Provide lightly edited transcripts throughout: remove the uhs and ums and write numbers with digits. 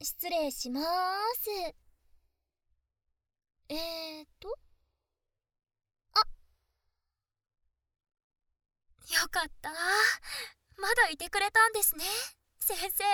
失礼しまーす。と、よかった。まだいてくれたんですね、先生。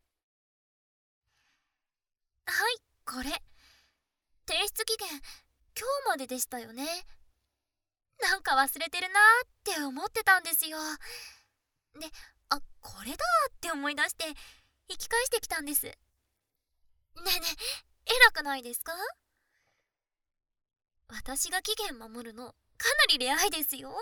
はい、これ。提出期限、今日まででしたよね。なんか忘れてるなーって思ってたんですよ。で、これだーって思い出して、引き返してきたんです。ねえねえ、偉くないですか？私が期限守るの、かなりレアいですよ。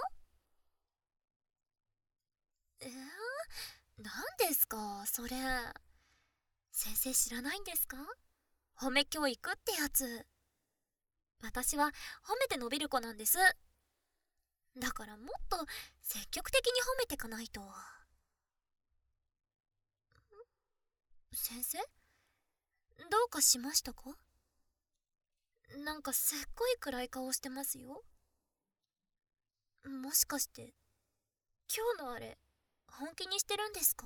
何ですかそれ。先生知らないんですか？褒め教育ってやつ。私は褒めて伸びる子なんです。だからもっと積極的に褒めてかないと。先生、どうかしましたか？なんかすっごい暗い顔してますよ。もしかして今日のあれ本気にしてるんですか？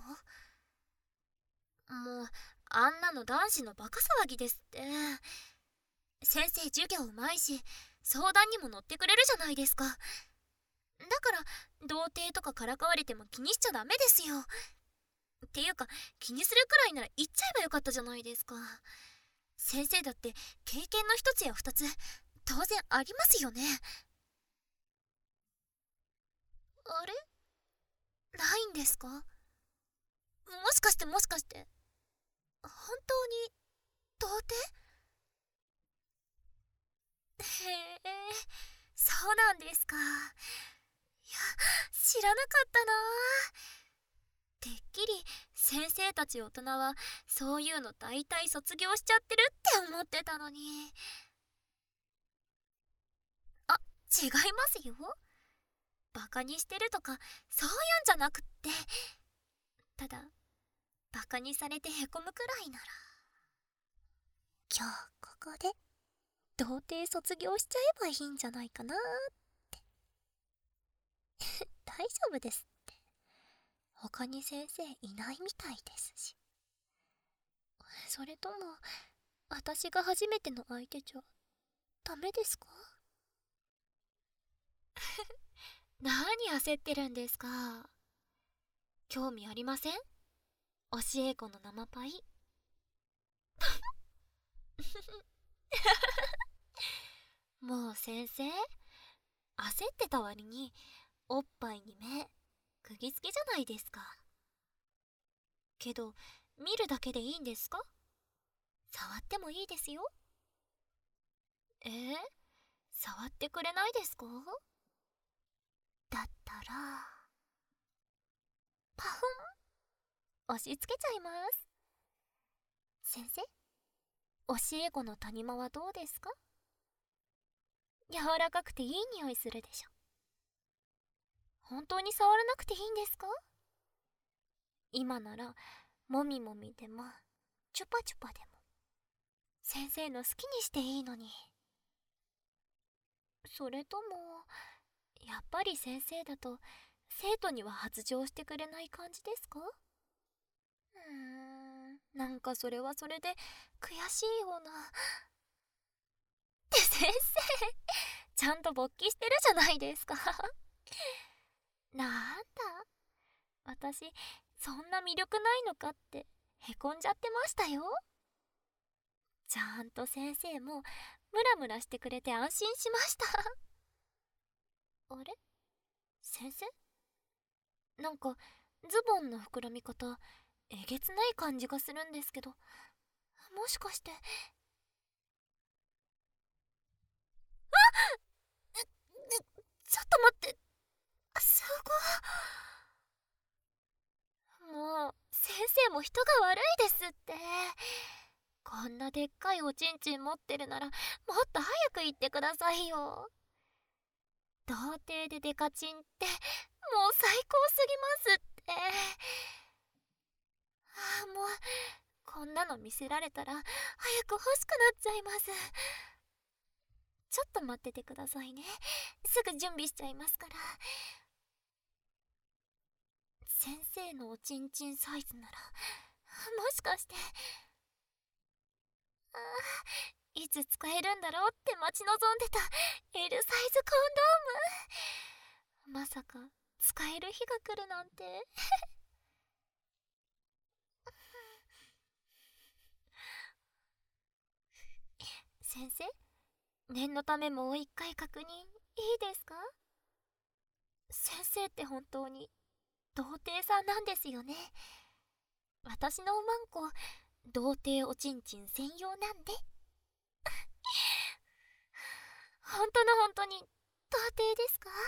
もうあんなの男子のバカ騒ぎですって。先生授業うまいし相談にも乗ってくれるじゃないですか。だから童貞とかからかわれても気にしちゃダメですよ。っていうか気にするくらいなら言っちゃえばよかったじゃないですか。先生だって経験の一つや二つ当然ありますよね。あれ、ないんですか？もしかして本当に童貞？へえ、そうなんですか。いや、知らなかったな。てっきり先生たち大人はそういうの大体卒業しちゃってるって思ってたのに。違いますよ。バカにしてるとかそういうんじゃなくって、ただバカにされてへこむくらいなら今日ここで童貞卒業しちゃえばいいんじゃないかなって。大丈夫ですって。他に先生いないみたいですし。それとも私が初めての相手じゃダメですか？何焦ってるんですか？興味ありません？教え子の生パイ。もう先生、焦ってた割におっぱいに目釘付けじゃないですか。けど見るだけでいいんですか？触ってもいいですよ。えー、触ってくれないですか？だったらパフン、押し付けちゃいます。先生、教え子の谷間はどうですか？柔らかくていい匂いするでしょ。本当に触らなくていいんですか？今ならもみもみでもチュパチュパでも先生の好きにしていいのに。それともやっぱり先生だと生徒には発情してくれない感じですか？なんかそれはそれで悔しいような。って先生、ちゃんと勃起してるじゃないですか。なんだ、私そんな魅力ないのかってへこんじゃってましたよ。ちゃんと先生もムラムラしてくれて安心しました。あれ、先生、なんかズボンの膨らみ方えげつない感じがするんですけど、もしかして。ちょっと待って、すごい。もう先生も人が悪いですって。こんなでっかいおちんちん持ってるならもっと早く言ってくださいよ。童貞でデカチンってもう最高すぎますって。もうこんなの見せられたら早く欲しくなっちゃいます。ちょっと待っててくださいね。すぐ準備しちゃいますから。先生のおちんちんサイズならもしかして。 いつ使えるんだろうって待ち望んでた L サイズコンドーム。まさか使える日が来るなんて。先生、念のためもう一回確認いいですか？先生って本当に童貞さんなんですよね。私のおまんこ童貞おちんちん専用なんで。本当の本当に童貞ですか？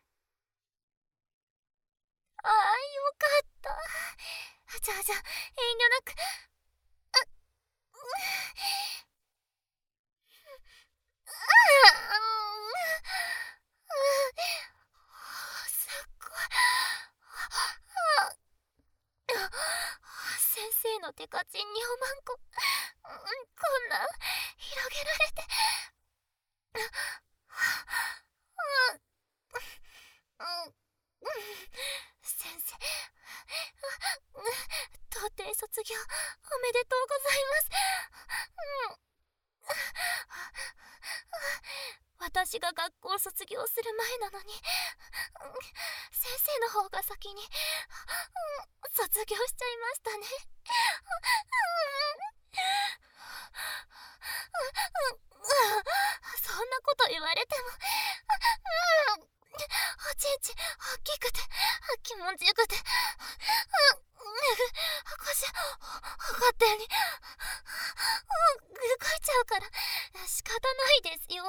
ああ、よかった。じゃあ遠慮なく。すっごい。先生のテカチンにおまんこ、こんな広げられて。先生、童貞卒業おめでとうございます。私が学校卒業する前なのに、先生の方が先に卒業しちゃいましたね。そんなこと言われても、おちんち大きくて気持ちよくて、腰上がったように動いちゃうから仕方ないですよ。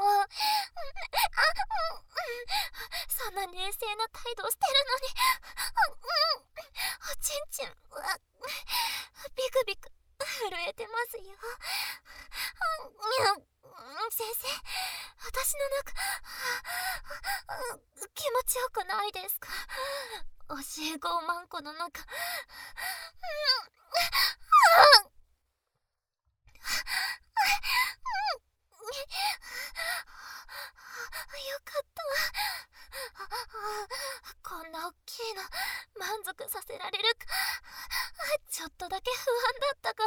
そんな冷静な態度してるのに、おちんちんはビクビク震えてますよ。先生、私の中気持ちよくないですか？教え子マンコの中。よかった。こんな大きいの満足させられるか。ちょっとだけ不安だったから。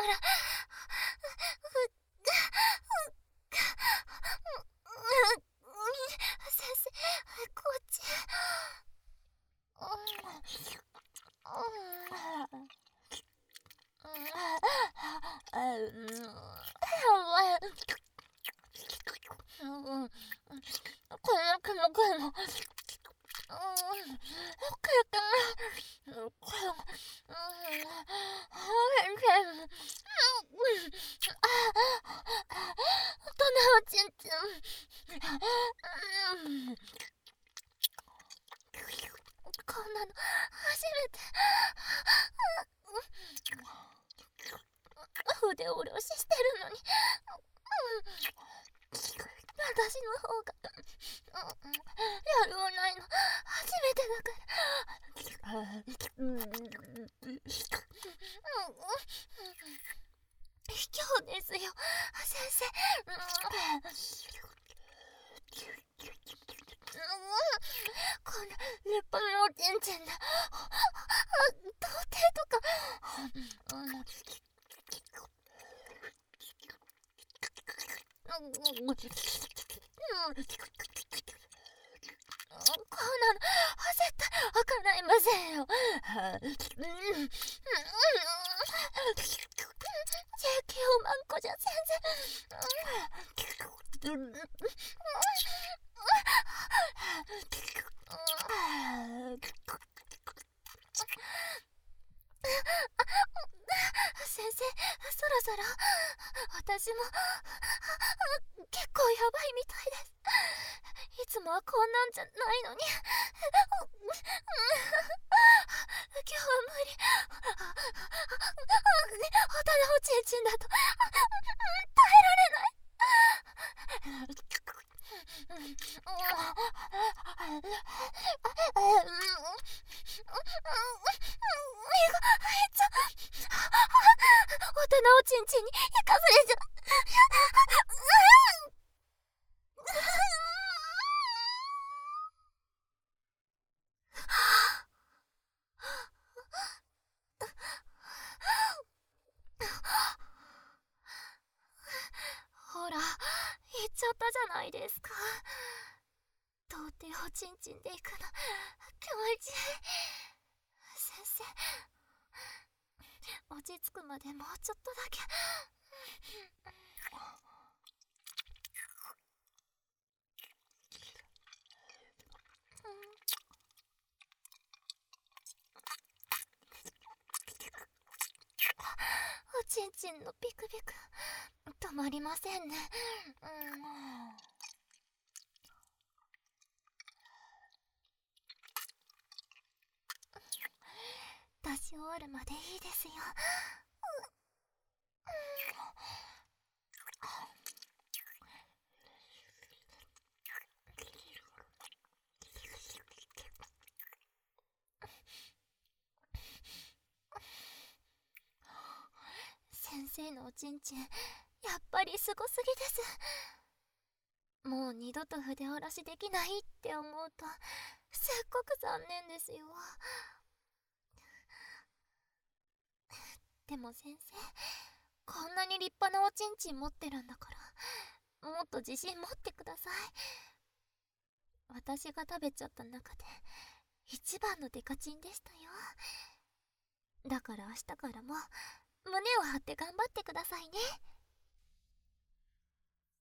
先生、こっち。このくもくも。大人おちんちん。こんなの初めて。腕下ろししてるのに、私の方がやるをないの初めてだから。卑怯ですよ、先生。こんな立派なおちんちんで童貞とか。こんなの絶対叶いませんよ。JK おまんこじゃ全然。先生、そろそろ私も結構やばいみたいです。いつもはこんなんじゃないのに。今日は無理。大人おちんちんだと耐えられない。大人おちんちんに行かせれちゃう。 ないですか。到底おちんちんでいくの気持ちいい。先生、落ち着くまでもうちょっとだけ。おちんちんのビクビク止まりませんね。出し終わるまでいいですよ。先生のおちんちん、やっぱりすごすぎです。もう二度と筆下ろしできないって思うとすっごく残念ですよ。でも先生、こんなに立派なおちんちん持ってるんだから、もっと自信持ってください。私が食べちゃった中で一番のデカチンでしたよ。だから明日からも胸を張って頑張ってくださいね。